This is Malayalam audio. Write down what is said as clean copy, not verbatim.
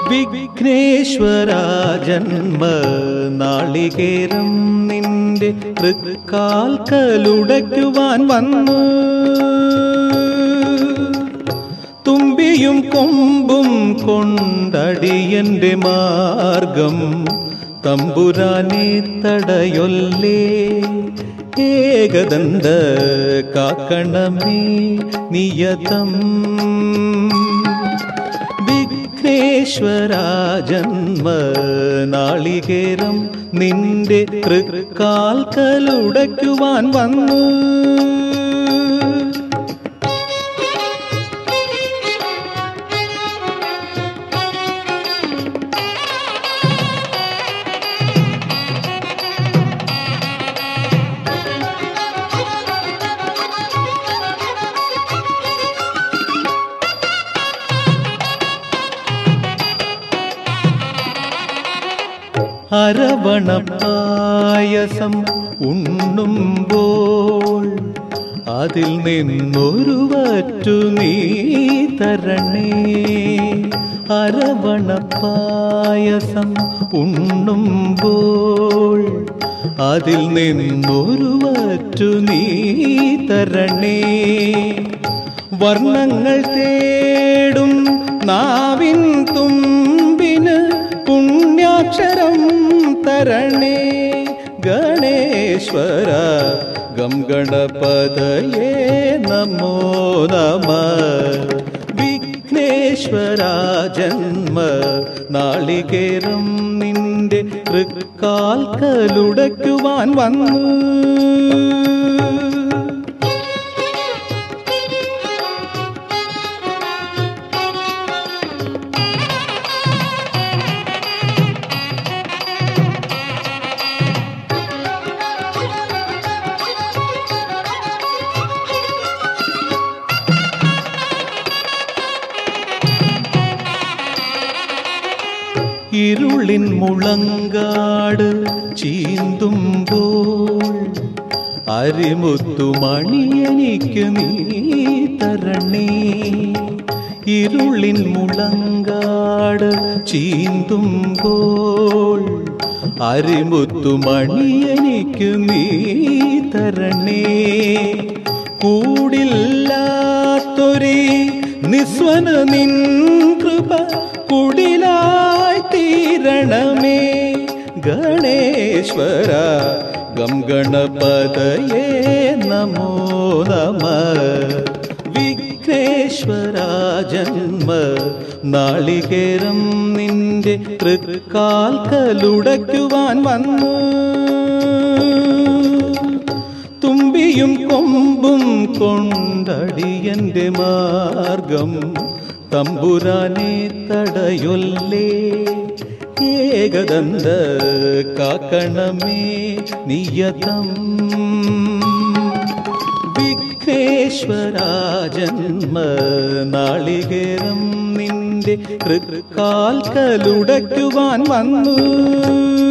വിഘ്നേശ്വരാ ജന്മ നാളികേരം നിന്റെ തൃക്കാൽക്കലുടയ്ക്കുവാൻ വന്നു. തുമ്പിയും കൊമ്പും കൊണ്ടടിയന്റെ മാർഗം തമ്പുരാനെ തടയൊല്ലേ. ഏകദന്ത കാക്കണമേ നിയതം. വിഘ്നേശ്വരാ ജന്മ നാളികേരം നിന്റെ തൃക്കാൽക്കലുടയ്ക്കുവാൻ വന്നു. അരവണപ്പായസം ഉണ്ണുമ്പോൾ അതിൽ നിന്നൊരു വറ്റു നീ തരണേ. അരവണപ്പായസം ഉണ്ണുമ്പോൾ അതിൽ നിന്നൊരു വറ്റു നീ തരണേ. വർണ്ണങ്ങൾ തേടും നാവിൻ തുമ്പിന് പുണ്യാക്ഷരം തരണേ. ഗണേശ്വര ഗം ഗണപതയേ നമോ നമഃ. വിഘ്നേശ്വരാ ജന്മ നാളികേരം നിന്റെ തൃക്കാൽക്കലുടയ്ക്കുവാൻ വന്നു. ഇരുളിൻ മുളങ്കാട് ചീന്തുമ്പോൾ അരിമുത്തുമണി എനിക്ക് നീ തരണേ. ഇരുളിൻ മുളങ്കാട് ചീന്തുമ്പോൾ അരിമുത്തുമണി എനിക്ക് നീ തരണേ. കൂടില്ലാത്തൊരു നിസ്വന നിൻ കൃപ കുടിലായി തീരണമേ. ഗണേശ്വര ഗം ഗണപതയേ നമോ നമഃ. വിഘ്നേശ്വരാ ജന്മ നാളികേരം നിന്റെ തൃക്കാൽക്കലുടയ്ക്കുവാൻ വന്നു. തുമ്പിയും കൊമ്പും കൊണ്ടടിയന്റെ മാർഗം തമ്പുരാനെ തടയൊല്ലേ. ഏകദന്ത കാക്കണമേ നിയതം. വിഘ്നേശ്വരാ ജന്മ നാളികേരം നിന്റെ തൃക്കാൽക്കലുടയ്ക്കുവാൻ വന്നു.